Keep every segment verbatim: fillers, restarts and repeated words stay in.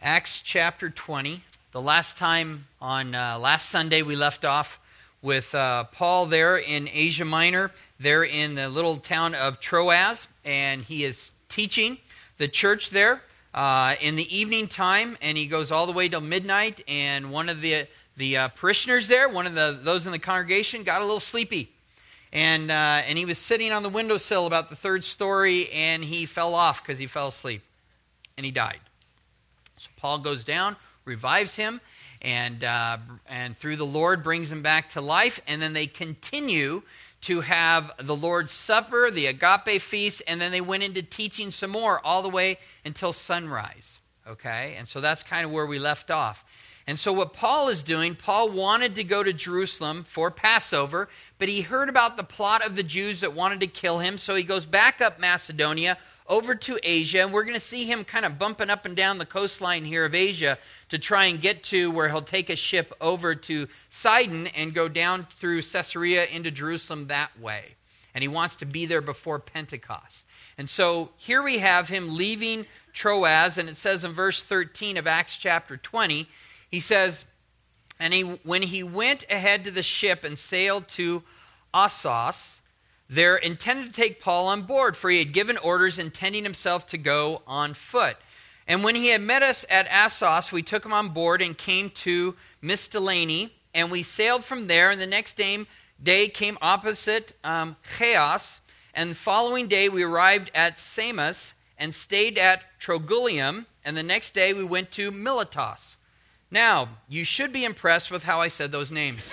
Acts chapter twenty. The last time on uh, last Sunday we left off with uh, Paul there in Asia Minor, there in the little town of Troas, and he is teaching the church there uh, in the evening time, and he goes all the way till midnight, and one of the the uh, parishioners there, one of the those in the congregation, got a little sleepy, and uh, and he was sitting on the windowsill about the third story, and he fell off because he fell asleep, and he died. So Paul goes down, revives him, and uh, and through the Lord brings him back to life. And then they continue to have the Lord's Supper, the agape feast, and then they went into teaching some more all the way until sunrise. Okay? And so that's kind of where we left off. And so what Paul is doing, Paul wanted to go to Jerusalem for Passover, but he heard about the plot of the Jews that wanted to kill him, so he goes back up Macedonia, over to Asia, and we're going to see him kind of bumping up and down the coastline here of Asia to try and get to where he'll take a ship over to Sidon and go down through Caesarea into Jerusalem that way. And he wants to be there before Pentecost. And so here we have him leaving Troas, and it says in verse thirteen of Acts chapter twenty, he says, And he, when he went ahead to the ship and sailed to Assos, there intended to take Paul on board, for he had given orders intending himself to go on foot. And when he had met us at Assos, we took him on board and came to Mytilene, and we sailed from there, and the next day, day came opposite um, Chios, and the following day we arrived at Samos and stayed at Trogyllium, and the next day we went to Miletus. Now, you should be impressed with how I said those names.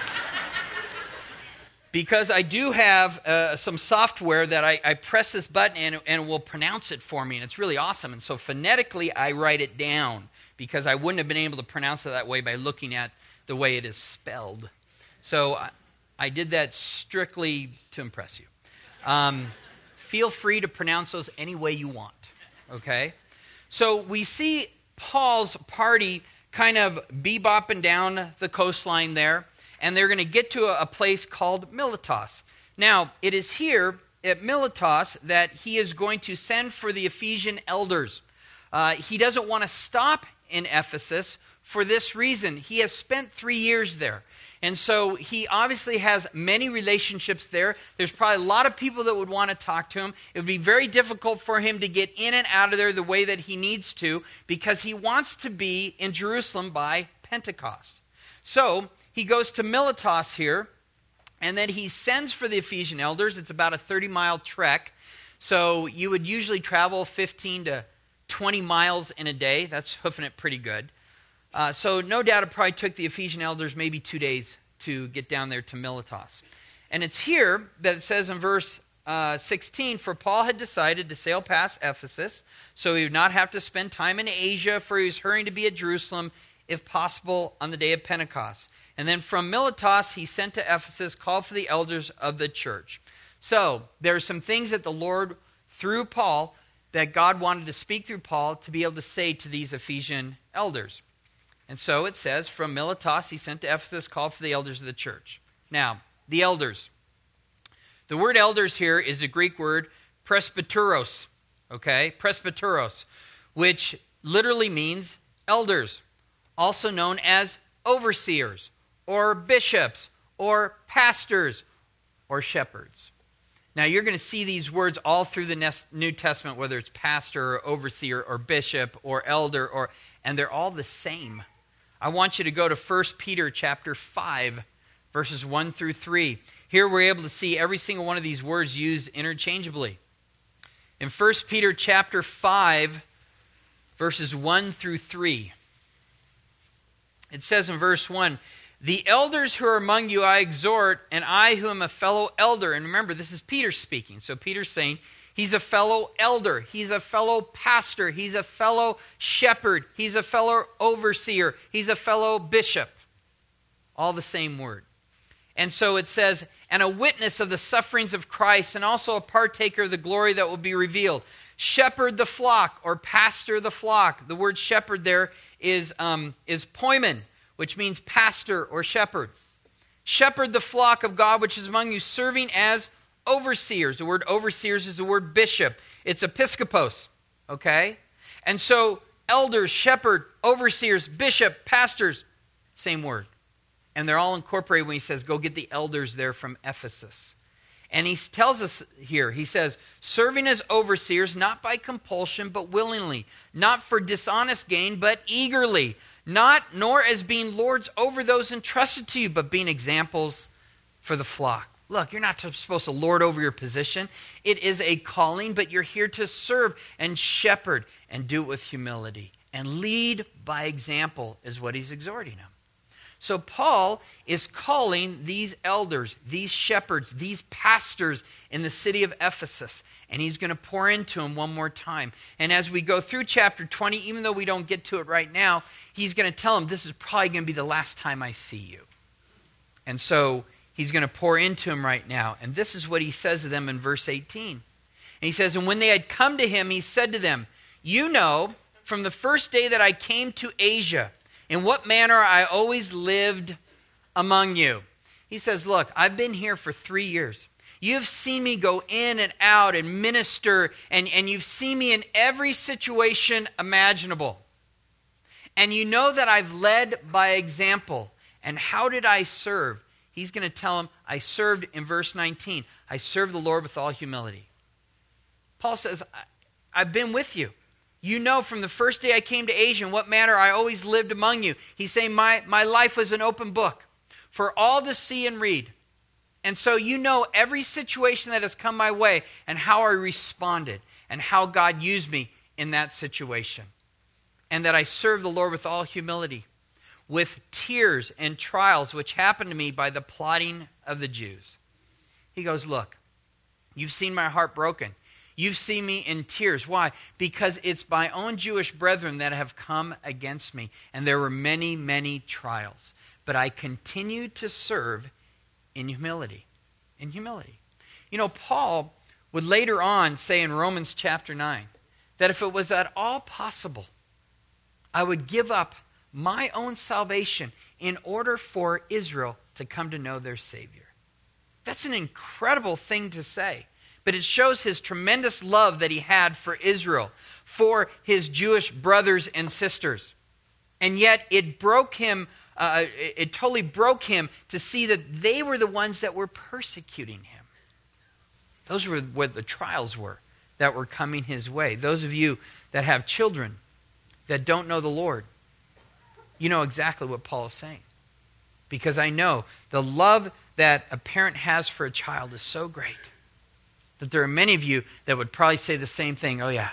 Because I do have uh, some software that I, I press this button and, and it will pronounce it for me, and it's really awesome. And so phonetically, I write it down because I wouldn't have been able to pronounce it that way by looking at the way it is spelled. So I, I did that strictly to impress you. Um, feel free to pronounce those any way you want, okay? So we see Paul's party kind of bebopping down the coastline there, and they're going to get to a, a place called Miletus. Now, it is here at Miletus that he is going to send for the Ephesian elders. Uh, he doesn't want to stop in Ephesus for this reason. He has spent three years there. And so he obviously has many relationships there. There's probably a lot of people that would want to talk to him. It would be very difficult for him to get in and out of there the way that he needs to because he wants to be in Jerusalem by Pentecost. So he goes to Miletus here, and then he sends for the Ephesian elders. It's about a thirty-mile trek. So you would usually travel fifteen to twenty miles in a day. That's hoofing it pretty good. Uh, so no doubt it probably took the Ephesian elders maybe two days to get down there to Miletus. And it's here that it says in verse uh, sixteen, For Paul had decided to sail past Ephesus, so he would not have to spend time in Asia, for he was hurrying to be at Jerusalem, if possible, on the day of Pentecost. And then from Miletus, he sent to Ephesus, called for the elders of the church. So there are some things that the Lord, through Paul, that God wanted to speak through Paul to be able to say to these Ephesian elders. And so it says, from Miletus, he sent to Ephesus, called for the elders of the church. Now, the elders. The word elders here is the Greek word presbyteros, okay? Presbyteros, which literally means elders, also known as overseers, or bishops, or pastors, or shepherds. Now, you're going to see these words all through the New Testament, whether it's pastor, or overseer, or bishop, or elder, or and they're all the same. I want you to go to First Peter chapter five, verses one through three. Here we're able to see every single one of these words used interchangeably. In First Peter chapter five, verses one through three, it says in verse one, The elders who are among you I exhort, and I who am a fellow elder. And remember, this is Peter speaking. So Peter's saying he's a fellow elder. He's a fellow pastor. He's a fellow shepherd. He's a fellow overseer. He's a fellow bishop. All the same word. And so it says, and a witness of the sufferings of Christ, and also a partaker of the glory that will be revealed. Shepherd the flock, or pastor the flock. The word shepherd there is, um, is poimen, which means pastor or shepherd. Shepherd the flock of God which is among you, serving as overseers. The word overseers is the word bishop. It's episkopos, okay? And so elders, shepherd, overseers, bishop, pastors. Same word. And they're all incorporated when he says, go get the elders there from Ephesus. And he tells us here, he says, serving as overseers, not by compulsion, but willingly. Not for dishonest gain, but eagerly. Not, nor as being lords over those entrusted to you, but being examples for the flock. Look, you're not supposed to lord over your position. It is a calling, but you're here to serve and shepherd and do it with humility. And lead by example is what he's exhorting them. So Paul is calling these elders, these shepherds, these pastors in the city of Ephesus, and he's going to pour into them one more time. And as we go through chapter twenty, even though we don't get to it right now, he's going to tell them, this is probably going to be the last time I see you. And so he's going to pour into them right now. And this is what he says to them in verse eighteen. And he says, and when they had come to him, he said to them, you know, from the first day that I came to Asia, in what manner I always lived among you. He says, look, I've been here for three years. You've seen me go in and out and minister, and, and you've seen me in every situation imaginable. And you know that I've led by example. And how did I serve? He's going to tell them, I served in verse nineteen. I served the Lord with all humility. Paul says, I've been with you. You know from the first day I came to Asia in what manner I always lived among you. He's saying my, my life was an open book for all to see and read. And so you know every situation that has come my way and how I responded and how God used me in that situation. And that I served the Lord with all humility, with tears and trials which happened to me by the plotting of the Jews. He goes, look, you've seen my heart broken. You've seen me in tears. Why? Because it's my own Jewish brethren that have come against me. And there were many, many trials. But I continued to serve in humility. In humility. You know, Paul would later on say in Romans chapter nine, that if it was at all possible, I would give up my own salvation in order for Israel to come to know their Savior. That's an incredible thing to say. But it shows his tremendous love that he had for Israel, for his Jewish brothers and sisters. And yet it broke him, uh, it, it totally broke him to see that they were the ones that were persecuting him. Those were what the trials were that were coming his way. Those of you that have children that don't know the Lord, you know exactly what Paul is saying. Because I know the love that a parent has for a child is so great that there are many of you that would probably say the same thing. Oh yeah,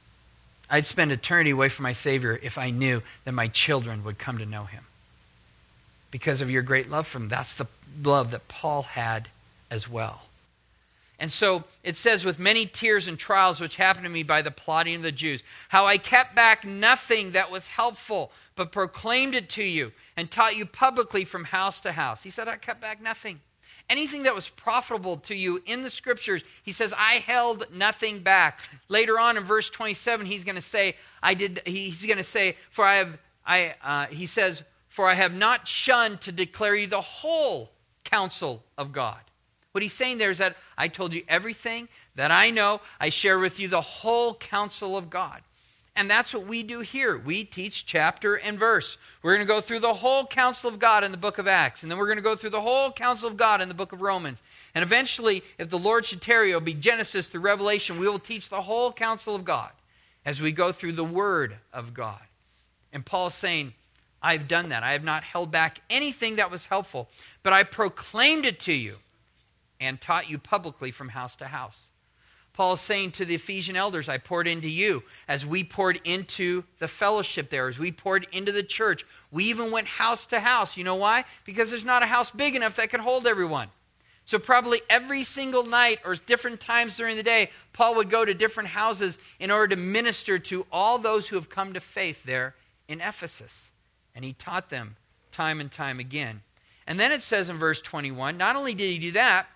I'd spend eternity away from my Savior if I knew that my children would come to know him. Because of your great love for him. That's the love that Paul had as well. And so it says, with many tears and trials which happened to me by the plotting of the Jews, how I kept back nothing that was helpful, but proclaimed it to you and taught you publicly from house to house. He said, I kept back nothing. Anything that was profitable to you in the scriptures, he says, I held nothing back. Later on in verse twenty-seven, he's going to say, I did. He's going to say, for I have, I. Uh, he says, for I have not shunned to declare you the whole counsel of God. What he's saying there is that I told you everything that I know. I share with you the whole counsel of God. And that's what we do here. We teach chapter and verse. We're going to go through the whole counsel of God in the book of Acts. And then we're going to go through the whole counsel of God in the book of Romans. And eventually, if the Lord should tarry, it'll be Genesis through Revelation. We will teach the whole counsel of God as we go through the Word of God. And Paul's saying, I've done that. I have not held back anything that was helpful, but I proclaimed it to you and taught you publicly from house to house. Paul is saying to the Ephesian elders, I poured into you as we poured into the fellowship there, as we poured into the church. We even went house to house. You know why? Because there's not a house big enough that could hold everyone. So probably every single night or different times during the day, Paul would go to different houses in order to minister to all those who have come to faith there in Ephesus. And he taught them time and time again. And then it says in verse twenty-one, not only did he do that,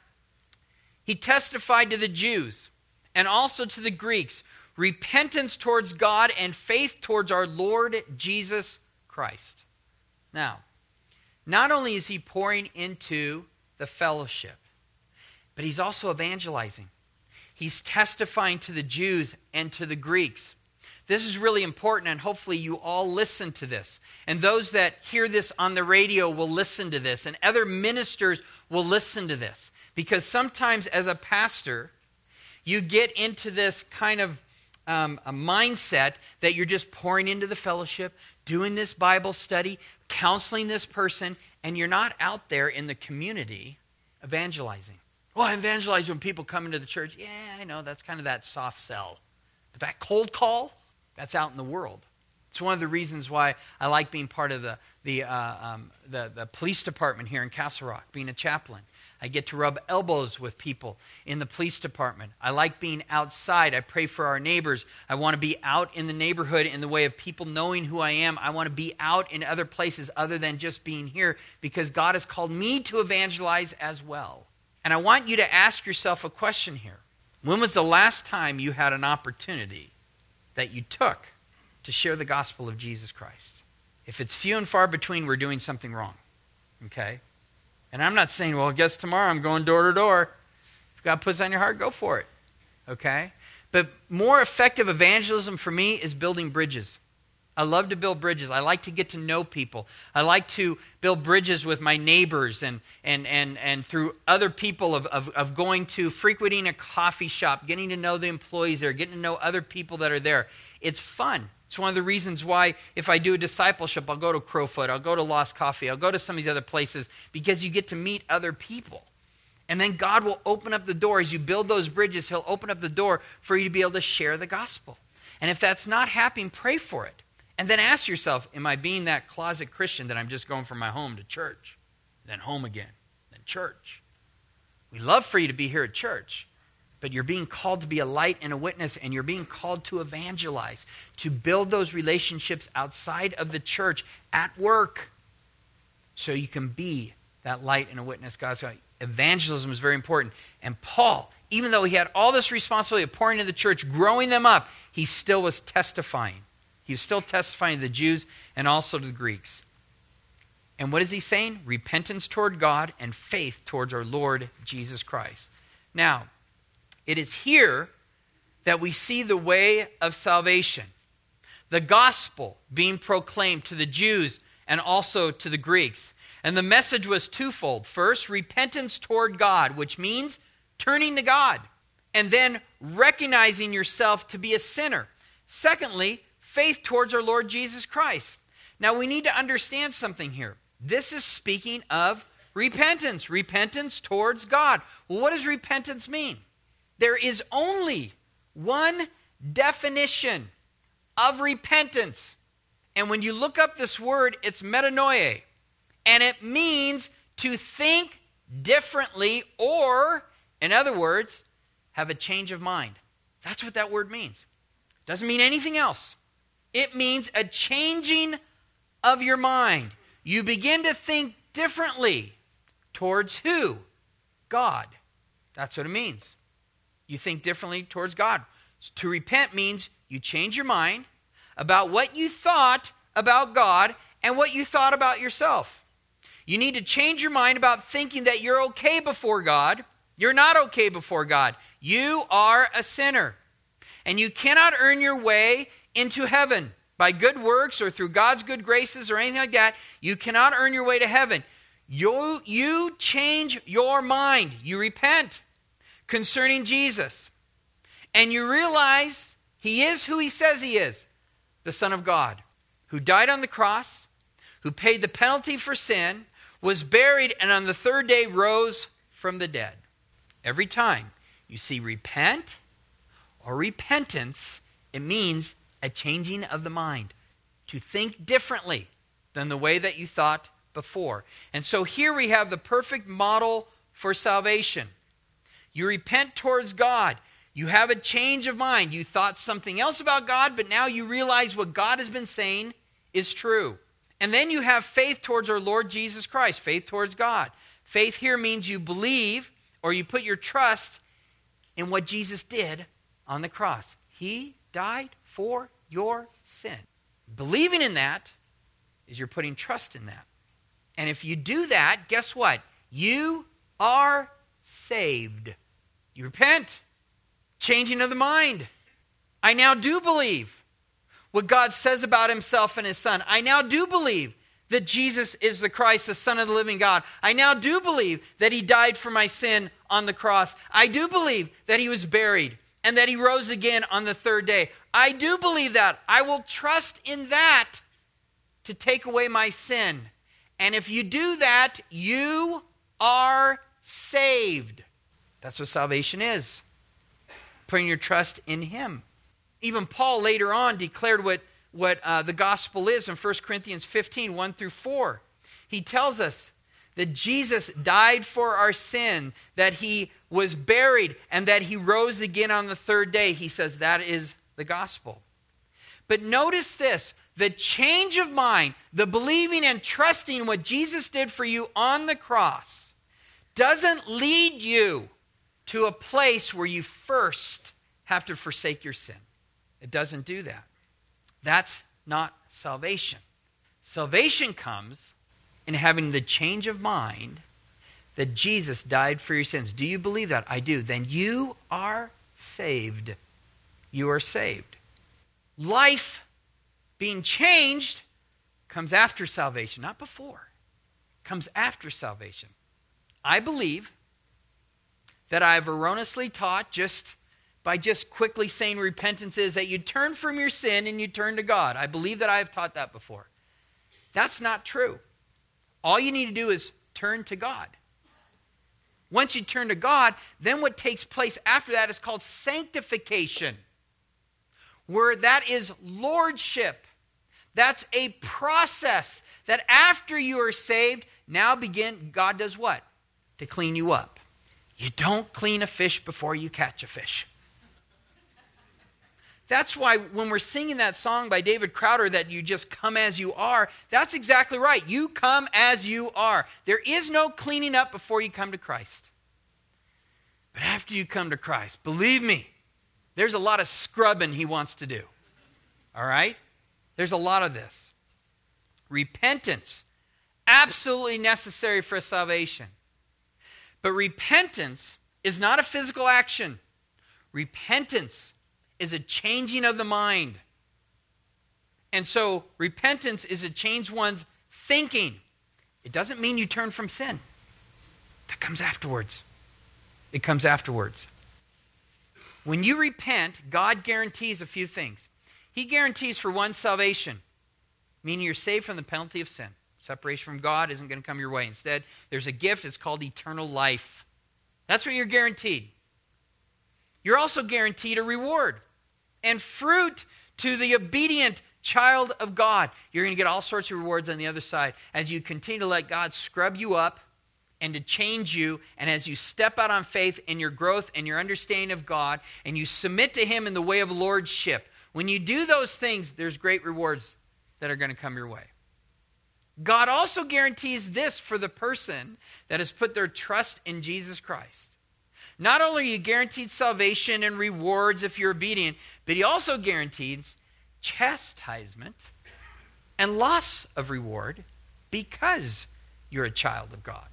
he testified to the Jews and also to the Greeks, repentance towards God and faith towards our Lord Jesus Christ. Now, not only is he pouring into the fellowship, but he's also evangelizing. He's testifying to the Jews and to the Greeks. This is really important, and hopefully you all listen to this. And those that hear this on the radio will listen to this, and other ministers will listen to this. Because sometimes as a pastor, you get into this kind of um, a mindset that you're just pouring into the fellowship, doing this Bible study, counseling this person, and you're not out there in the community evangelizing. Well, I evangelize when people come into the church. Yeah, I know, that's kind of that soft sell. But that cold call, that's out in the world. It's one of the reasons why I like being part of the the, uh, um, the the police department here in Castle Rock, being a chaplain. I get to rub elbows with people in the police department. I like being outside. I pray for our neighbors. I want to be out in the neighborhood in the way of people knowing who I am. I want to be out in other places other than just being here because God has called me to evangelize as well. And I want you to ask yourself a question here. When was the last time you had an opportunity that you took to share the gospel of Jesus Christ? If it's few and far between, we're doing something wrong. Okay? And I'm not saying, well, I guess tomorrow I'm going door to door. If God puts it on your heart, go for it. Okay? But more effective evangelism for me is building bridges. I love to build bridges. I like to get to know people. I like to build bridges with my neighbors and and and, and through other people of, of, of going to frequenting a coffee shop, getting to know the employees there, getting to know other people that are there. It's fun. It's one of the reasons why if I do a discipleship, I'll go to Crowfoot, I'll go to Lost Coffee, I'll go to some of these other places because you get to meet other people. And then God will open up the door. As you build those bridges, He'll open up the door for you to be able to share the gospel. And if that's not happening, pray for it. And then ask yourself, am I being that closet Christian that I'm just going from my home to church, then home again, then church? We love for you to be here at church. But you're being called to be a light and a witness, and you're being called to evangelize, to build those relationships outside of the church, at work, so you can be that light and a witness. God's evangelism is very important. And Paul, even though he had all this responsibility of pouring into the church, growing them up, he still was testifying. He was still testifying to the Jews and also to the Greeks. And what is he saying? Repentance toward God and faith towards our Lord Jesus Christ. Now, it is here that we see the way of salvation. The gospel being proclaimed to the Jews and also to the Greeks. And the message was twofold. First, repentance toward God, which means turning to God. And then recognizing yourself to be a sinner. Secondly, faith towards our Lord Jesus Christ. Now we need to understand something here. This is speaking of repentance. Repentance towards God. Well, what does repentance mean? There is only one definition of repentance. And when you look up this word, it's metanoia. And it means to think differently or, in other words, have a change of mind. That's what that word means. Doesn't mean anything else. It means a changing of your mind. You begin to think differently towards who? God. That's what it means. You think differently towards God. To repent means you change your mind about what you thought about God and what you thought about yourself. You need to change your mind about thinking that you're okay before God. You're not okay before God. You are a sinner. And you cannot earn your way into heaven by good works or through God's good graces or anything like that. You cannot earn your way to heaven. You, you change your mind. You repent concerning Jesus. And you realize He is who He says He is, the Son of God, who died on the cross, who paid the penalty for sin, was buried, and on the third day rose from the dead. Every time you see repent or repentance, it means a changing of the mind, to think differently than the way that you thought before. And so here we have the perfect model for salvation. You repent towards God. You have a change of mind. You thought something else about God, but now you realize what God has been saying is true. And then you have faith towards our Lord Jesus Christ, faith towards God. Faith here means you believe or you put your trust in what Jesus did on the cross. He died for your sin. Believing in that is you're putting trust in that. And if you do that, guess what? You are saved. You repent. Changing of the mind. I now do believe. what God says about himself and his Son. I now do believe that Jesus is the Christ, the Son of the living God. I now do believe that he died for my sin on the cross. I do believe that he was buried and that he rose again on the third day. I do believe that. I will trust in that to take away my sin. And if you do that, you are saved. That's what salvation is. Putting your trust in him. Even Paul later on declared what what uh, the gospel is in First Corinthians fifteen, one through four. He tells us that Jesus died for our sin, that he was buried, and that he rose again on the third day. He says that is the gospel. But notice this, the change of mind, the believing and trusting what Jesus did for you on the cross doesn't lead you to a place where you first have to forsake your sin. It doesn't do that. That's not salvation. Salvation comes in having the change of mind that Jesus died for your sins. Do you believe that? I do. Then you are saved. You are saved. Life being changed comes after salvation, not before. Comes after salvation. I believe that I've erroneously taught just by just quickly saying repentance is that you turn from your sin and you turn to God. I believe that I have taught that before. That's not true. All you need to do is turn to God. Once you turn to God, then what takes place after that is called sanctification, where that is lordship. That's a process that after you are saved, now begin, God does what? To clean you up. You don't clean a fish before you catch a fish. That's why when we're singing that song by David Crowder that you just come as you are, that's exactly right. You come as you are. There is no cleaning up before you come to Christ. But after you come to Christ, believe me, there's a lot of scrubbing he wants to do. All right? There's a lot of this. Repentance, absolutely necessary for salvation. But repentance is not a physical action. Repentance is a changing of the mind. And so repentance is to change one's thinking. It doesn't mean you turn from sin. That comes afterwards. It comes afterwards. When you repent, God guarantees a few things. He guarantees, for one, salvation, meaning you're saved from the penalty of sin. Separation from God isn't going to come your way. Instead, there's a gift. It's called eternal life. That's what you're guaranteed. You're also guaranteed a reward and fruit to the obedient child of God. You're going to get all sorts of rewards on the other side as you continue to let God scrub you up and to change you, and as you step out on faith in your growth and your understanding of God, and you submit to him in the way of lordship. When you do those things, there's great rewards that are going to come your way. God also guarantees this for the person that has put their trust in Jesus Christ. Not only are you guaranteed salvation and rewards if you're obedient, but he also guarantees chastisement and loss of reward because you're a child of God.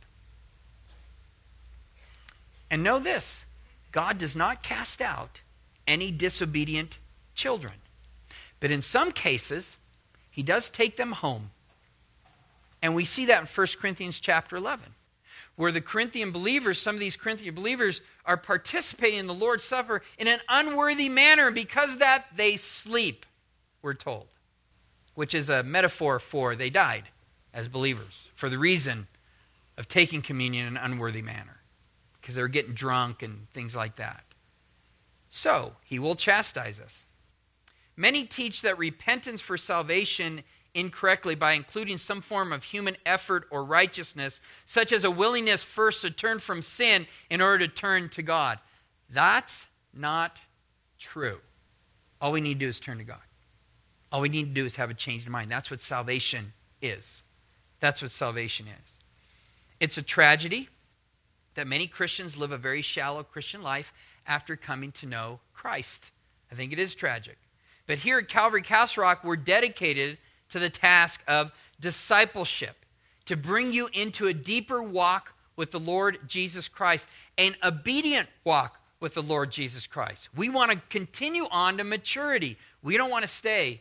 And know this, God does not cast out any disobedient children. But in some cases, he does take them home. And we see that in First Corinthians chapter eleven, where the Corinthian believers, some of these Corinthian believers, are participating in the Lord's Supper in an unworthy manner. And because of that, they sleep, we're told, which is a metaphor for they died as believers for the reason of taking communion in an unworthy manner, because they were getting drunk and things like that. So, he will chastise us. Many teach that repentance for salvation incorrectly by including some form of human effort or righteousness, such as a willingness first to turn from sin in order to turn to God. That's not true. All we need to do is turn to God. All we need to do is have a change in mind. That's what salvation is. That's what salvation is. It's a tragedy that many Christians live a very shallow Christian life after coming to know Christ. I think it is tragic. But here at Calvary Castle Rock, we're dedicated to the task of discipleship, to bring you into a deeper walk with the Lord Jesus Christ, an obedient walk with the Lord Jesus Christ. We want to continue on to maturity. We don't want to stay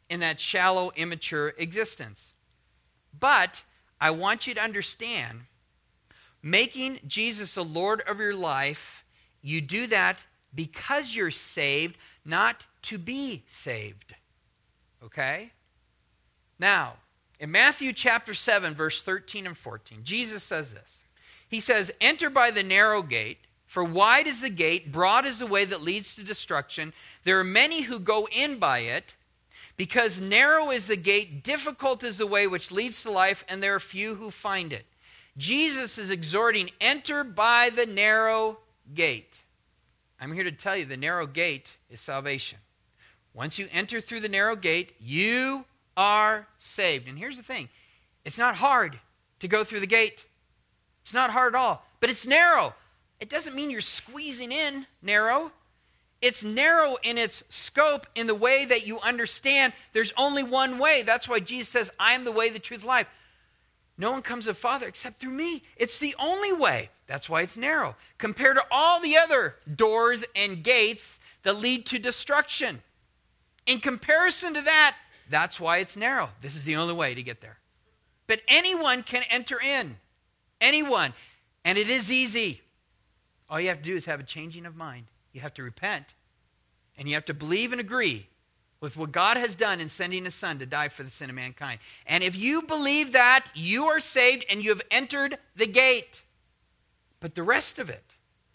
in that shallow, immature existence. But I want you to understand, making Jesus the Lord of your life, you do that because you're saved, not to be saved. Okay? Now, in Matthew chapter seven, verse thirteen and fourteen, Jesus says this. He says, "Enter by the narrow gate, for wide is the gate, broad is the way that leads to destruction. There are many who go in by it, because narrow is the gate, difficult is the way which leads to life, and there are few who find it." Jesus is exhorting, enter by the narrow gate. I'm here to tell you the narrow gate is salvation. Once you enter through the narrow gate, you are saved. And here's the thing. It's not hard to go through the gate. It's not hard at all. But it's narrow. It doesn't mean you're squeezing in narrow. It's narrow in its scope in the way that you understand there's only one way. That's why Jesus says, I am the way, the truth, life. No one comes to the Father except through me. It's the only way. That's why it's narrow. Compared to all the other doors and gates that lead to destruction. In comparison to that, that's why it's narrow. This is the only way to get there. But anyone can enter in. Anyone. And it is easy. All you have to do is have a changing of mind. You have to repent. And you have to believe and agree with what God has done in sending His Son to die for the sin of mankind. And if you believe that, you are saved and you have entered the gate. But the rest of it.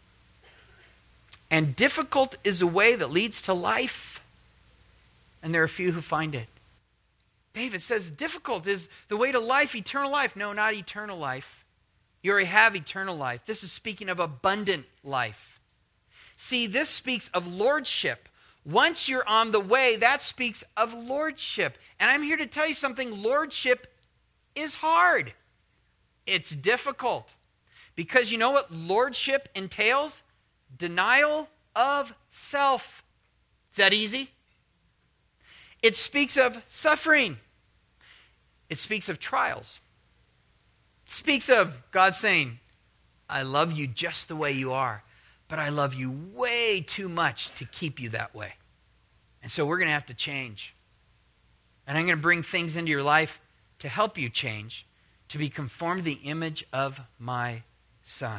And difficult is the way that leads to life. And there are few who find it. David says difficult is the way to life, eternal life. No, not eternal life. You already have eternal life. This is speaking of abundant life. See, this speaks of lordship. Once you're on the way, that speaks of lordship. And I'm here to tell you something. Lordship is hard. It's difficult. Because you know what lordship entails? Denial of self. Is that easy? It speaks of suffering. It speaks of trials. It speaks of God saying, I love you just the way you are, but I love you way too much to keep you that way. And so we're going to have to change. And I'm going to bring things into your life to help you change, to be conformed to the image of my Son.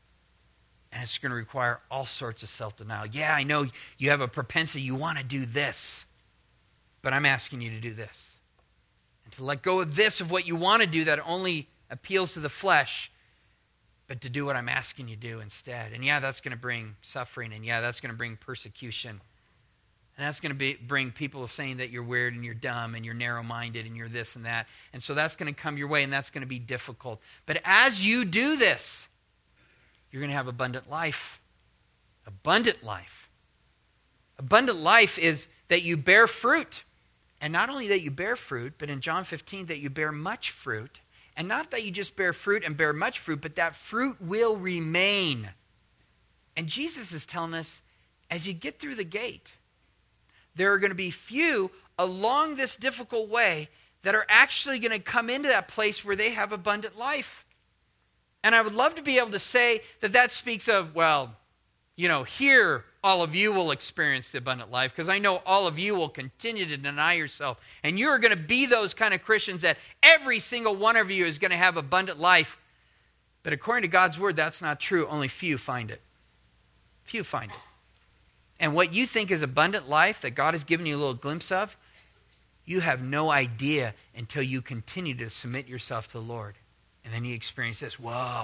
And it's going to require all sorts of self-denial. Yeah, I know you have a propensity, you want to do this, but I'm asking you to do this. And to let go of this, of what you want to do that only appeals to the flesh, but to do what I'm asking you to do instead. And yeah, that's going to bring suffering, and yeah, that's going to bring persecution. And that's going to be, bring people saying that you're weird and you're dumb and you're narrow-minded and you're this and that. And so that's going to come your way, and that's going to be difficult. But as you do this, you're going to have abundant life. Abundant life. Abundant life is that you bear fruit. And not only that you bear fruit, but in John fifteen, that you bear much fruit. And not that you just bear fruit and bear much fruit, but that fruit will remain. And Jesus is telling us, as you get through the gate, there are going to be few along this difficult way that are actually going to come into that place where they have abundant life. And I would love to be able to say that that speaks of, well, you know, here all of you will experience the abundant life, because I know all of you will continue to deny yourself. And you're going to be those kind of Christians that every single one of you is going to have abundant life. But according to God's word, that's not true. Only few find it. Few find it. And what you think is abundant life that God has given you a little glimpse of, you have no idea until you continue to submit yourself to the Lord. And then you experience this, whoa.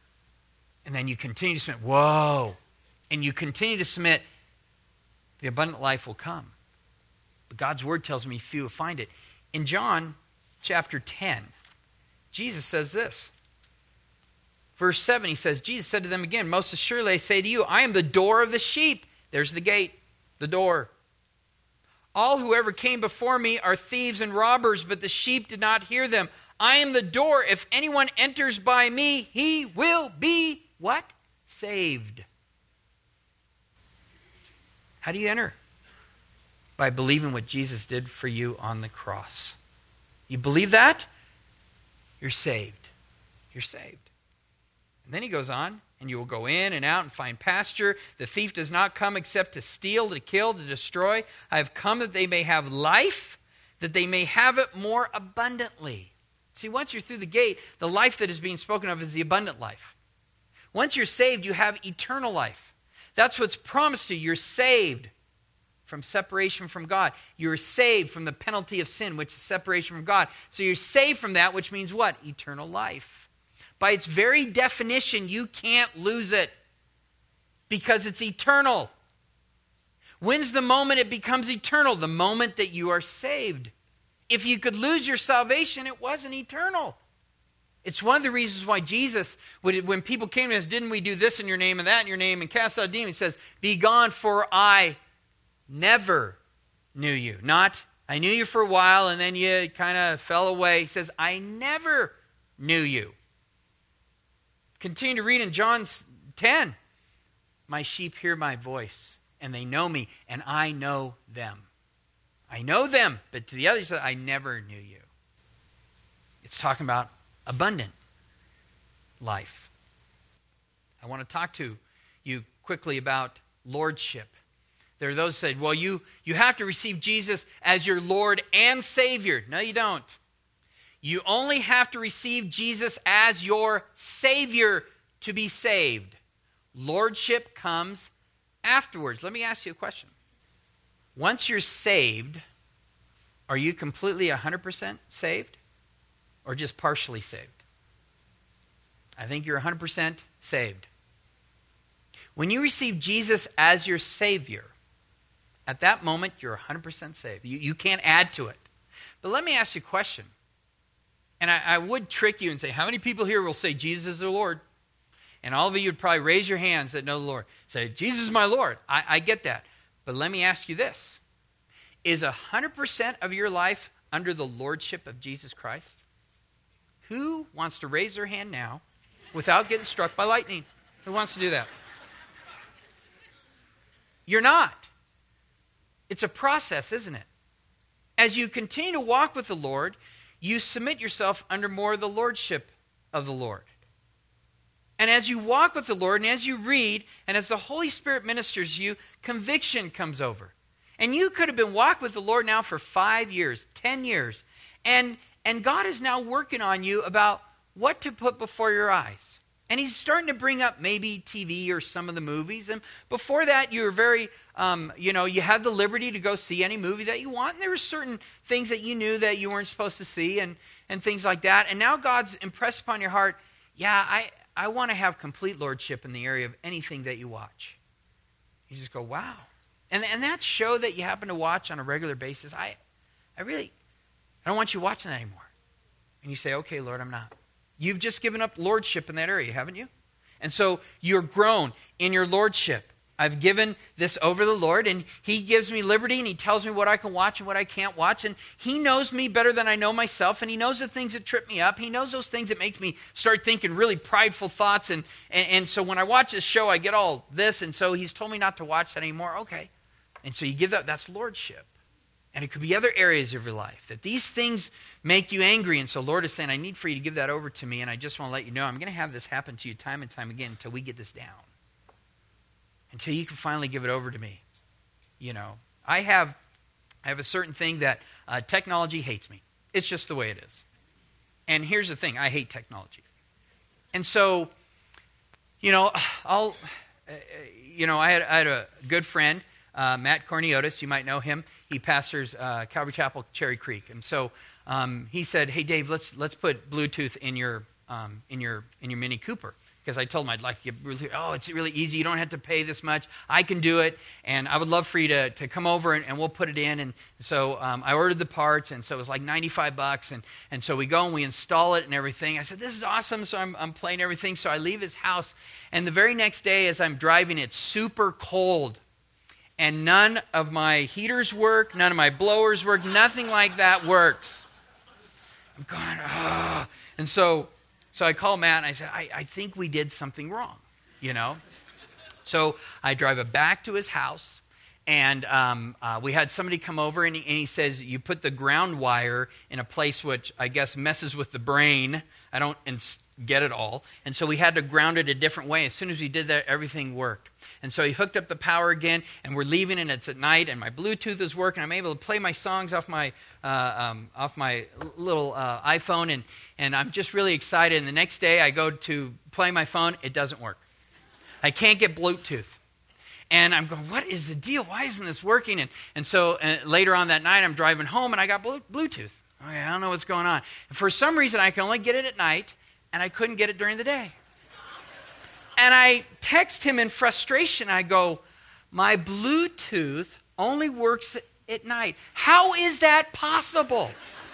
And then you continue to submit, whoa. And you continue to submit, the abundant life will come. But God's word tells me few will find it. In John chapter ten, Jesus says this. Verse seven, he says, Jesus said to them again, most assuredly I say to you, I am the door of the sheep. There's the gate, the door. All who ever came before me are thieves and robbers, but the sheep did not hear them. I am the door. If anyone enters by me, he will be what? Saved. How do you enter? By believing what Jesus did for you on the cross. You believe that? You're saved. You're saved. And then he goes on, and you will go in and out and find pasture. The thief does not come except to steal, to kill, to destroy. I have come that they may have life, that they may have it more abundantly. See, once you're through the gate, the life that is being spoken of is the abundant life. Once you're saved, you have eternal life. That's what's promised to you. You're saved from separation from God. You're saved from the penalty of sin, which is separation from God. So you're saved from that, which means what? Eternal life. By its very definition, you can't lose it because it's eternal. When's the moment it becomes eternal? The moment that you are saved. If you could lose your salvation, it wasn't eternal. It's one of the reasons why Jesus, when people came to us, didn't we do this in your name and that in your name and cast out demons? He says, be gone, for I never knew you. Not, I knew you for a while and then you kind of fell away. He says, I never knew you. Continue to read in John ten. My sheep hear my voice and they know me and I know them. I know them, but to the others, he said, I never knew you. It's talking about abundant life. I want to talk to you quickly about lordship. There are those who say, well, you, you have to receive Jesus as your Lord and Savior. No, you don't. You only have to receive Jesus as your Savior to be saved. Lordship comes afterwards. Let me ask you a question. Once you're saved, are you completely one hundred percent saved or just partially saved? I think you're one hundred percent saved. When you receive Jesus as your Savior, at that moment, you're one hundred percent saved. You, you can't add to it. But let me ask you a question. And I, I would trick you and say, how many people here will say Jesus is their Lord? And all of you would probably raise your hands that know the Lord. Say, Jesus is my Lord. I, I get that. But let me ask you this. Is one hundred percent of your life under the lordship of Jesus Christ? Who wants to raise their hand now without getting struck by lightning? Who wants to do that? You're not. It's a process, isn't it? As you continue to walk with the Lord, you submit yourself under more of the lordship of the Lord. And as you walk with the Lord, and as you read, and as the Holy Spirit ministers you, conviction comes over. And you could have been walking with the Lord now for five years, ten years. And, and God is now working on you about what to put before your eyes. And he's starting to bring up maybe T V or some of the movies. And before that, you were very, um, you know, you had the liberty to go see any movie that you want. And there were certain things that you knew that you weren't supposed to see and, and things like that. And now God's impressed upon your heart, yeah, I, I want to have complete lordship in the area of anything that you watch. You just go, wow. And, and that show that you happen to watch on a regular basis, I, I really, I don't want you watching that anymore. And you say, okay, Lord, I'm not. You've just given up lordship in that area, haven't you? And so you're grown in your lordship. I've given this over to the Lord, and he gives me liberty, and he tells me what I can watch and what I can't watch. And he knows me better than I know myself, and he knows the things that trip me up. He knows those things that make me start thinking really prideful thoughts. And, and, and so when I watch this show, I get all this, and so he's told me not to watch that anymore. Okay. And so you give that, that's lordship. And it could be other areas of your life that these things make you angry. And so Lord is saying, I need for you to give that over to me. And I just want to let you know, I'm going to have this happen to you time and time again until we get this down. Until you can finally give it over to me. You know, I have, I have a certain thing that uh, technology hates me. It's just the way it is. And here's the thing, I hate technology. And so, you know, I'll, uh, you know, I had, I had a good friend, uh, Matt Corniotis, you might know him. He pastors uh, Calvary Chapel, Cherry Creek, and so um, he said, "Hey, Dave, let's let's put Bluetooth in your um, in your in your Mini Cooper." Because I told him I'd like to get really, oh, it's really easy. You don't have to pay this much. I can do it, and I would love for you to, to come over and, and we'll put it in. And so um, I ordered the parts, and so it was like ninety-five bucks. And, and so we go and we install it and everything. I said, this is awesome. So I'm I'm playing everything. So I leave his house, and the very next day, as I'm driving, it's super cold. And none of my heaters work, none of my blowers work, nothing like that works. I'm going, oh. And so, so I call Matt and I said, I, I think we did something wrong, you know. So I drive it back to his house, And um, uh, we had somebody come over, and he, and he says, you put the ground wire in a place which I guess messes with the brain. I don't ins- get it all. And so we had to ground it a different way. As soon as we did that, everything worked. And so he hooked up the power again, and we're leaving, and it's at night, and my Bluetooth is working. I'm able to play my songs off my uh, um, off my little uh, iPhone, and, and I'm just really excited. And the next day, I go to play my phone. It doesn't work. I can't get Bluetooth. And I'm going, what is the deal? Why isn't this working? And, and so uh, later on that night, I'm driving home, and I got Bluetooth. Okay, I don't know what's going on. And for some reason, I can only get it at night, and I couldn't get it during the day. And I text him in frustration. I go, my Bluetooth only works at night. How is that possible?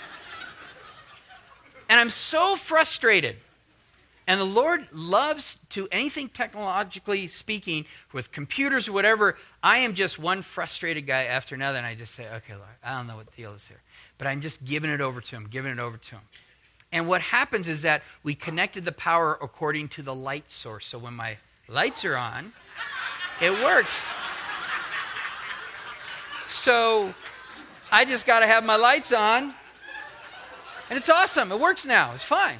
And I'm so frustrated. And the Lord loves to, anything technologically speaking, with computers or whatever, I am just one frustrated guy after another, and I just say, okay, Lord, I don't know what the deal is here. But I'm just giving it over to him, giving it over to him. And what happens is that we connected the power according to the light source. So when my lights are on, it works. So I just got to have my lights on, and it's awesome. It works now. It's fine.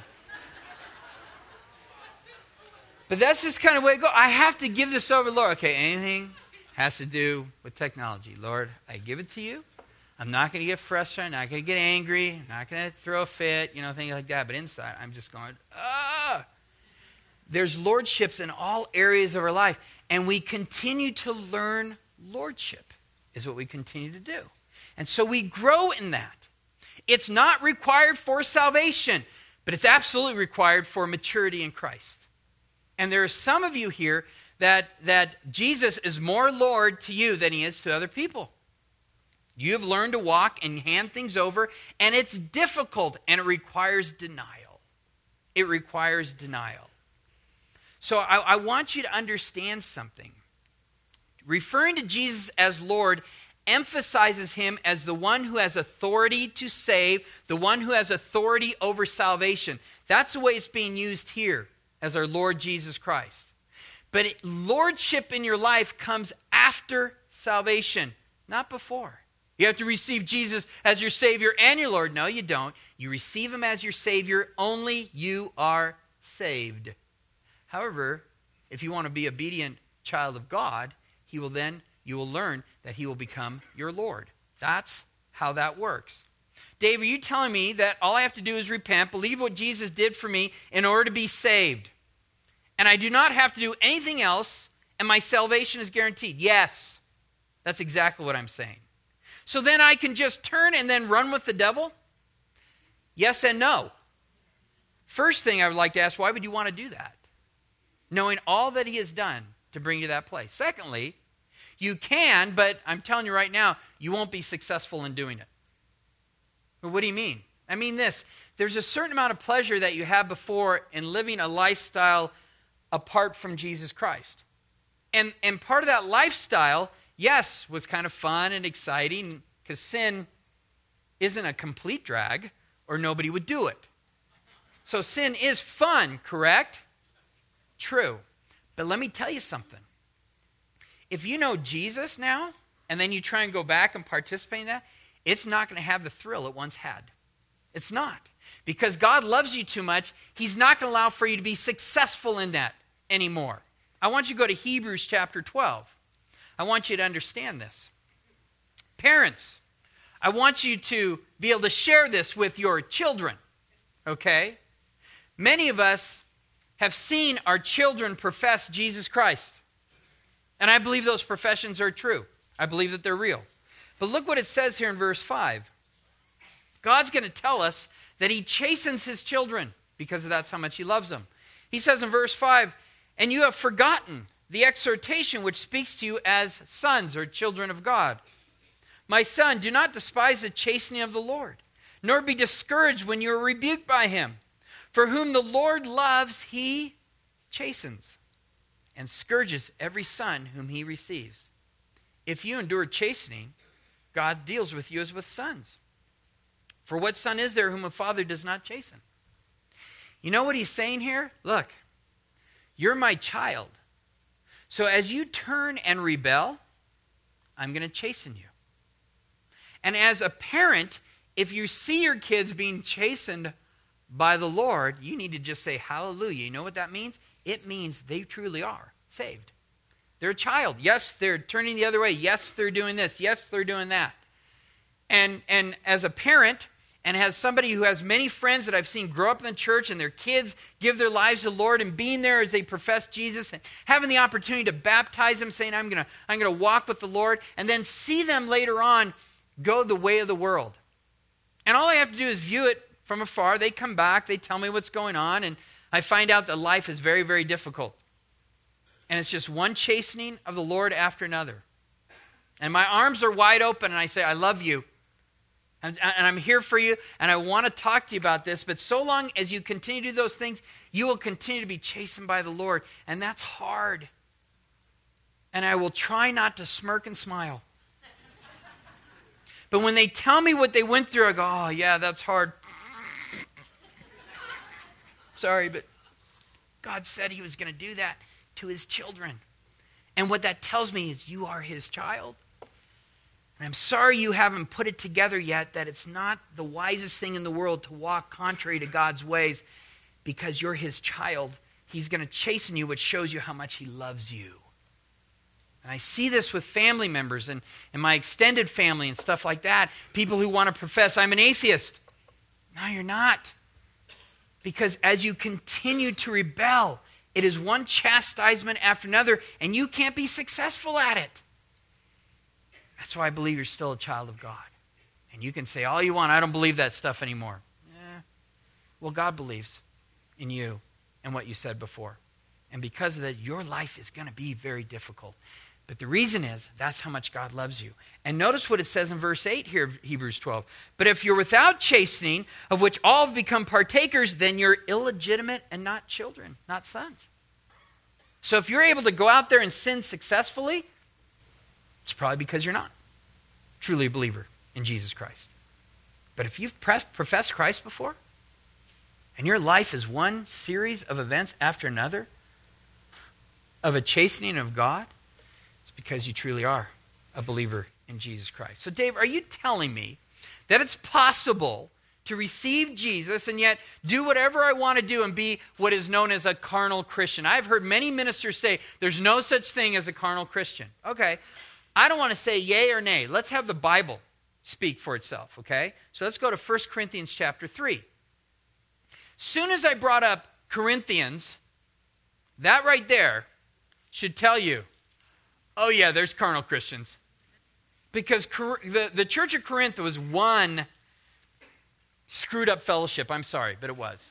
But that's just kind of the way it goes. I have to give this over to the Lord. Okay, anything has to do with technology. Lord, I give it to you. I'm not going to get frustrated. I'm not going to get angry. I'm not going to throw a fit, you know, things like that. But inside, I'm just going, ah. There's lordships in all areas of our life. And we continue to learn lordship is what we continue to do. And so we grow in that. It's not required for salvation, but it's absolutely required for maturity in Christ. And there are some of you here that, that Jesus is more Lord to you than he is to other people. You have learned to walk and hand things over, and it's difficult, and it requires denial. It requires denial. So I, I want you to understand something. Referring to Jesus as Lord emphasizes him as the one who has authority to save, the one who has authority over salvation. That's the way it's being used here as our Lord Jesus Christ. But it, lordship in your life comes after salvation, not before. You have to receive Jesus as your Savior and your Lord. No, you don't. You receive him as your Savior, only you are saved. However, if you want to be obedient child of God, he will then, you will learn that he will become your Lord. That's how that works. Dave, are you telling me that all I have to do is repent, believe what Jesus did for me in order to be saved, and I do not have to do anything else, and my salvation is guaranteed? Yes, that's exactly what I'm saying. So then I can just turn and then run with the devil? Yes and no. First thing I would like to ask, why would you want to do that? Knowing all that he has done to bring you to that place. Secondly, you can, but I'm telling you right now, you won't be successful in doing it. Well, what do you mean? I mean this. There's a certain amount of pleasure that you have before in living a lifestyle apart from Jesus Christ. And, and part of that lifestyle, yes, was kind of fun and exciting because sin isn't a complete drag or nobody would do it. So sin is fun, correct? True. But let me tell you something. If you know Jesus now and then you try and go back and participate in that, it's not going to have the thrill it once had. It's not. Because God loves you too much, he's not going to allow for you to be successful in that anymore. I want you to go to Hebrews chapter twelve. I want you to understand this. Parents, I want you to be able to share this with your children, okay? Many of us have seen our children profess Jesus Christ. And I believe those professions are true. I believe that they're real. But look what it says here in verse five. God's going to tell us that he chastens his children because that's how much he loves them. He says in verse five, and you have forgotten the exhortation which speaks to you as sons or children of God. My son, do not despise the chastening of the Lord, nor be discouraged when you are rebuked by him. For whom the Lord loves, he chastens and scourges every son whom he receives. If you endure chastening, God deals with you as with sons. For what son is there whom a father does not chasten? You know what he's saying here? Look, you're my child. So as you turn and rebel, I'm going to chasten you. And as a parent, if you see your kids being chastened by the Lord, you need to just say, hallelujah. You know what that means? It means they truly are saved. They're a child. Yes, they're turning the other way. Yes, they're doing this. Yes, they're doing that. And, and as a parent, and as somebody who has many friends that I've seen grow up in the church and their kids give their lives to the Lord and being there as they profess Jesus and having the opportunity to baptize them, saying, I'm going to I'm going to walk with the Lord, and then see them later on go the way of the world. And all I have to do is view it from afar. They come back, they tell me what's going on, and I find out that life is very, very difficult. And it's just one chastening of the Lord after another. And my arms are wide open, and I say, I love you. And, and I'm here for you, and I want to talk to you about this. But so long as you continue to do those things, you will continue to be chastened by the Lord. And that's hard. And I will try not to smirk and smile. But when they tell me what they went through, I go, oh, yeah, that's hard. Sorry, but God said he was going to do that to his children. And what that tells me is you are his child. And I'm sorry you haven't put it together yet that it's not the wisest thing in the world to walk contrary to God's ways because you're his child. He's going to chasten you, which shows you how much he loves you. And I see this with family members and, and my extended family and stuff like that. People who want to profess, I'm an atheist. No, you're not. Because as you continue to rebel, it is one chastisement after another, and you can't be successful at it. That's why I believe you're still a child of God. And you can say all you want, I don't believe that stuff anymore. Eh. Well, God believes in you and what you said before. And because of that, your life is going to be very difficult. But the reason is, that's how much God loves you. And notice what it says in verse eight here of Hebrews twelve. But if you're without chastening, of which all have become partakers, then you're illegitimate and not children, not sons. So if you're able to go out there and sin successfully, it's probably because you're not truly a believer in Jesus Christ. But if you've professed Christ before, and your life is one series of events after another, of a chastening of God, it's because you truly are a believer in Jesus Christ. So Dave, are you telling me that it's possible to receive Jesus and yet do whatever I want to do and be what is known as a carnal Christian? I've heard many ministers say there's no such thing as a carnal Christian. Okay, I don't want to say yay or nay. Let's have the Bible speak for itself, okay? So let's go to First Corinthians chapter three. Soon as I brought up Corinthians, that right there should tell you, oh yeah, there's carnal Christians. Because the, the church of Corinth was one screwed up fellowship. I'm sorry, but it was.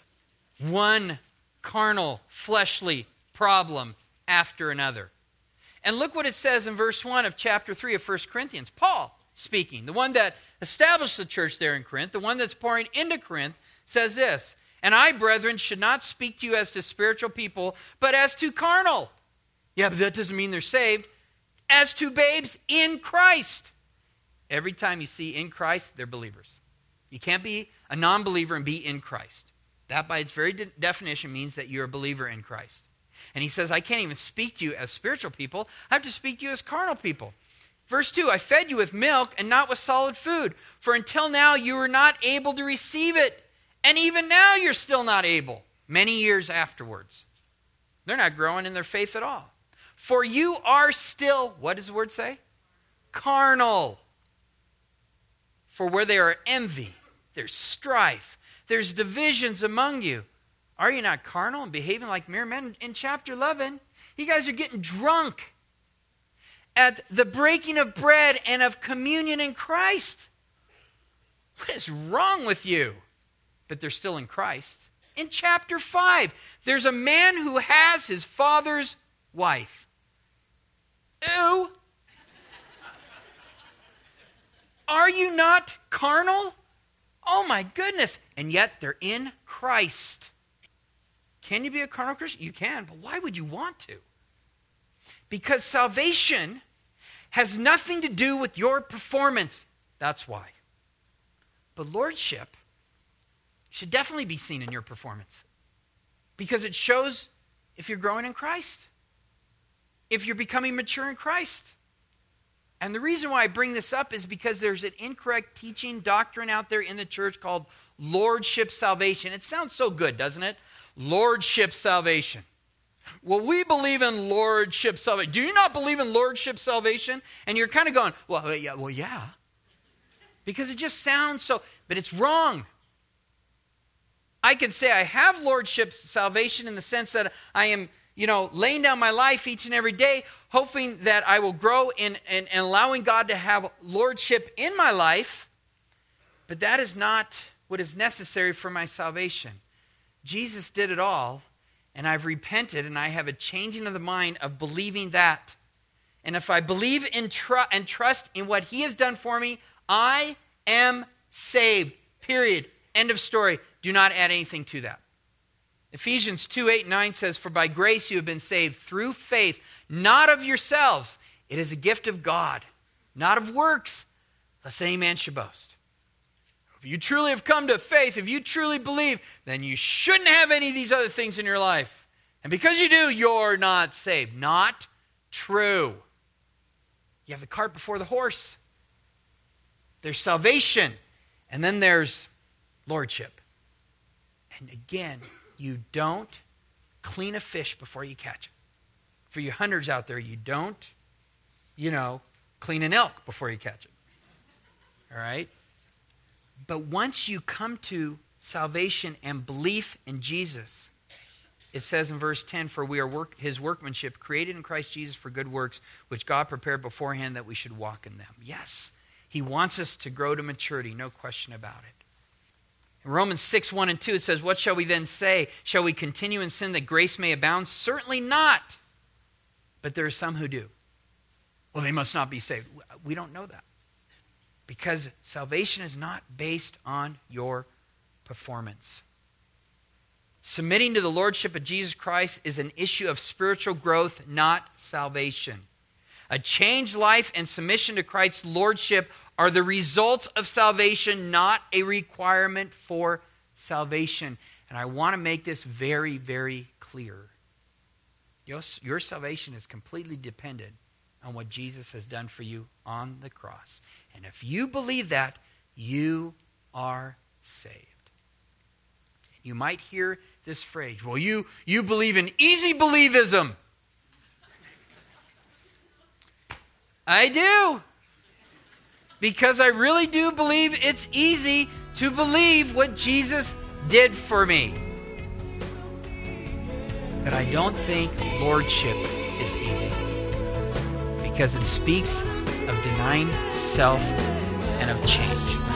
One carnal, fleshly problem after another. And look what it says in verse one of chapter three of First Corinthians. Paul speaking, the one that established the church there in Corinth, the one that's pouring into Corinth, says this, and I, brethren, should not speak to you as to spiritual people, but as to carnal. Yeah, but that doesn't mean they're saved. As to babes in Christ. Every time you see in Christ, they're believers. You can't be a non-believer and be in Christ. That by its very de- definition means that you're a believer in Christ. And he says, I can't even speak to you as spiritual people. I have to speak to you as carnal people. Verse two, I fed you with milk and not with solid food. For until now you were not able to receive it. And even now you're still not able. Many years afterwards. They're not growing in their faith at all. For you are still, what does the word say? Carnal. For where there are envy, there's strife, there's divisions among you. Are you not carnal and behaving like mere men? In chapter eleven, you guys are getting drunk at the breaking of bread and of communion in Christ. What is wrong with you? But they're still in Christ. In chapter five, there's a man who has his father's wife. Ew! Are you not carnal? Oh my goodness. And yet they're in Christ. Can you be a carnal Christian? You can, but why would you want to? Because salvation has nothing to do with your performance. That's why. But lordship should definitely be seen in your performance. Because it shows if you're growing in Christ. If you're becoming mature in Christ. And the reason why I bring this up is because there's an incorrect teaching doctrine out there in the church called lordship salvation. It sounds so good, doesn't it? Lordship salvation. Well, we believe in lordship salvation. Do you not believe in lordship salvation? And you're kind of going, well, yeah, well, yeah. Because it just sounds so, but it's wrong. I can say I have lordship salvation in the sense that I am, you know, laying down my life each and every day, hoping that I will grow in, in, in allowing God to have lordship in my life. But that is not what is necessary for my salvation. Jesus did it all, and I've repented, and I have a changing of the mind of believing that. And if I believe in tr- and trust in what He has done for me, I am saved. Period. End of story. Do not add anything to that. Ephesians two, eight, and nine says, "For by grace you have been saved through faith, not of yourselves. It is a gift of God, not of works, lest any man should boast." If you truly have come to faith, if you truly believe, then you shouldn't have any of these other things in your life. And because you do, you're not saved. Not true. You have the cart before the horse. There's salvation, and then there's lordship. And again, you don't clean a fish before you catch it. For you hunters out there, you don't, you know, clean an elk before you catch it. All right? But once you come to salvation and belief in Jesus, it says in verse ten, "For we are work, His workmanship, created in Christ Jesus for good works, which God prepared beforehand that we should walk in them." Yes, He wants us to grow to maturity, no question about it. In Romans six, one and two, it says, "What shall we then say? Shall we continue in sin that grace may abound? Certainly not. But there are some who do." Well, they must not be saved. We don't know that. Because salvation is not based on your performance. Submitting to the lordship of Jesus Christ is an issue of spiritual growth, not salvation. A changed life and submission to Christ's lordship are the results of salvation, not a requirement for salvation. And I want to make this very, very clear. Your, your salvation is completely dependent on what Jesus has done for you on the cross. And if you believe that, you are saved. You might hear this phrase, well, you, you believe in easy believism. I do. Because I really do believe it's easy to believe what Jesus did for me. But I don't think lordship is easy. Because it speaks of denying self and of change.